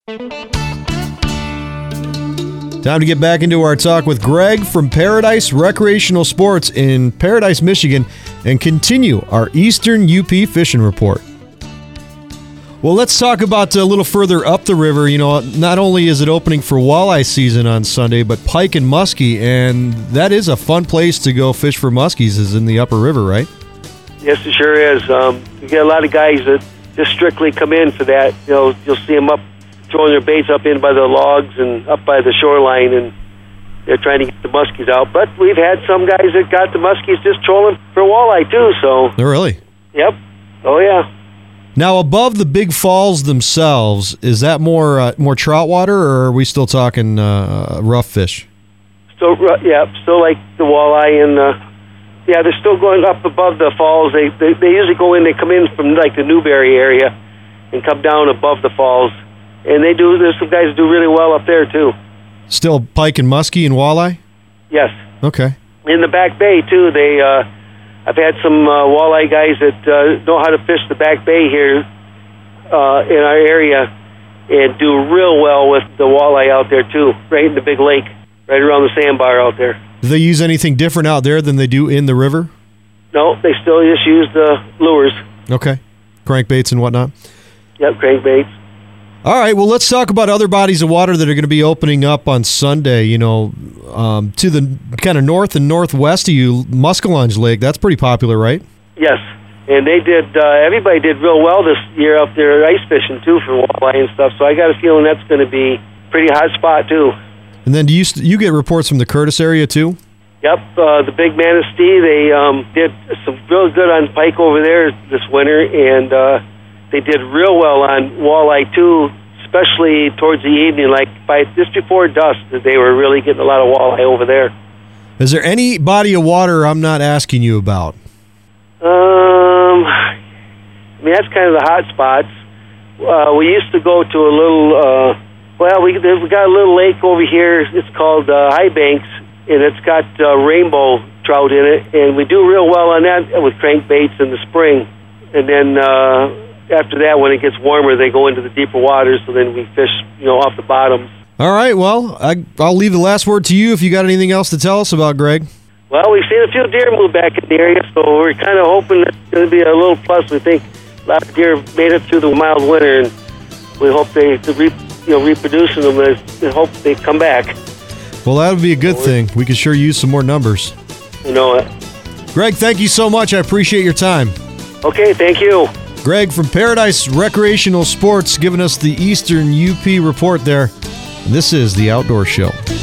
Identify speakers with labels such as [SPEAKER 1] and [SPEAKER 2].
[SPEAKER 1] Time to get back into our talk with Greg from Paradise Recreational Sports in Paradise, Michigan, and continue our Eastern UP Fishing Report. Well, let's talk about a little further up the river. You know, not only is it opening for walleye season on Sunday, but pike and muskie, and that is a fun place to go fish for muskies, is in the upper river, right?
[SPEAKER 2] Yes, it sure is. You get a lot of guys that just strictly come in for that. You know, you'll see them up throwing their baits up in by the logs and up by the shoreline, and they're trying to get the muskies out. But we've had some guys that got the muskies just trolling for walleye too. So.
[SPEAKER 1] Oh, really?
[SPEAKER 2] Yep. Oh yeah.
[SPEAKER 1] Now, above the big falls themselves, is that more trout water, or are we still talking rough fish?
[SPEAKER 2] Still like the walleye and they're still going up above the falls. They usually go in. They come in from like the Newberry area and come down above the falls. And there's some guys who do really well up there, too.
[SPEAKER 1] Still pike and muskie and walleye?
[SPEAKER 2] Yes.
[SPEAKER 1] Okay.
[SPEAKER 2] In the Back Bay, too, I've had some walleye guys that know how to fish the Back Bay here in our area and do real well with the walleye out there, too, right in the big lake, right around the sandbar out there.
[SPEAKER 1] Do they use anything different out there than they do in the river?
[SPEAKER 2] No, they still just use the lures.
[SPEAKER 1] Okay. Crankbaits and whatnot?
[SPEAKER 2] Yep, crankbaits.
[SPEAKER 1] All right, well, let's talk about other bodies of water that are going to be opening up on Sunday. You know, to the kind of north and northwest of you, Muskellunge Lake. That's pretty popular, right?
[SPEAKER 2] Yes, and they did. Everybody did real well this year up there ice fishing too for walleye and stuff. So I got a feeling that's going to be a pretty hot spot too. And
[SPEAKER 1] then do you get reports from the Curtis area too?
[SPEAKER 2] Yep, the Big Manistee. They did some real good on pike over there this winter, and they did real well on walleye too, especially towards the evening, like just before dusk. They were really getting a lot of walleye over there.
[SPEAKER 1] Is there any body of water I'm not asking you about?
[SPEAKER 2] I mean, that's kind of the hot spots. We used to go to a little, we got a little lake over here. It's called High Banks, and it's got rainbow trout in it, and we do real well on that with crankbaits in the spring. And then after that, when it gets warmer, they go into the deeper waters, so then we fish, off the bottoms.
[SPEAKER 1] All right, well, I'll leave the last word to you if you got anything else to tell us about, Greg.
[SPEAKER 2] Well, we've seen a few deer move back in the area, so we're kind of hoping it's going to be a little plus. We think a lot of deer made it through the mild winter, and we hope reproducing them, and hope they come back.
[SPEAKER 1] Well, that would be a good thing. We could sure use some more numbers.
[SPEAKER 2] You know it.
[SPEAKER 1] Greg, thank you so much. I appreciate your time.
[SPEAKER 2] Okay, thank you.
[SPEAKER 1] Greg from Paradise Recreational Sports giving us the Eastern UP report there. And this is The Outdoor Show.